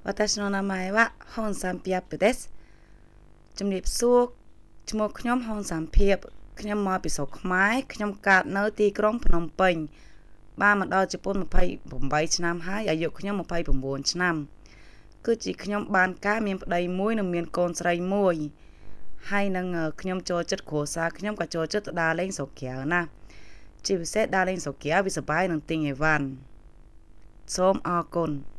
私の名前は本三ピアップです。ជំរាបសួរឈ្មោះខ្ញុំហុងសាំភាបខ្ញុំមកពីស្រុកខ្មែរខ្ញុំកើតនៅទីក្រុងភ្នំពេញបានមកដល់ជប៉ុន28ឆ្នាំហើយអាយុខ្ញុំ29ឆ្នាំគឺជាខ្ញុំបានការមានប្តីមួយនិងមានកូនស្រីមួយហើយនឹងខ្ញុំចូលចិត្តគ្រួសារខ្ញុំក៏ចូលចិត្តដើរលេងស្រុកក្រៅណាជាពិសេសដើរលេងស្រុកក្រៅវាសប្បាយនឹងទិញអីវ៉ាន់សូមអរគុណ